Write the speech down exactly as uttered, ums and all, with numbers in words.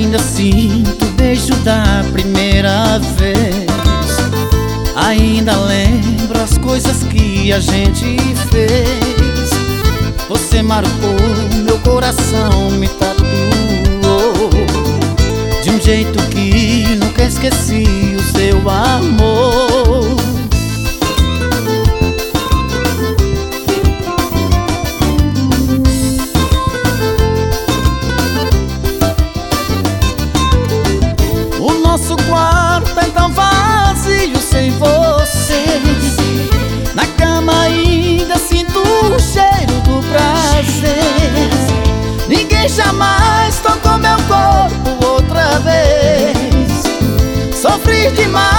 Ainda sinto o beijo da primeira vez. Ainda lembro as coisas que a gente fez. Você marcou meu coração, me tatuou de um jeito que nunca esqueci o seu amor. O nosso quarto é tão vazio sem você. Na cama ainda sinto o cheiro do prazer. Ninguém jamais tocou meu corpo outra vez. Sofri demais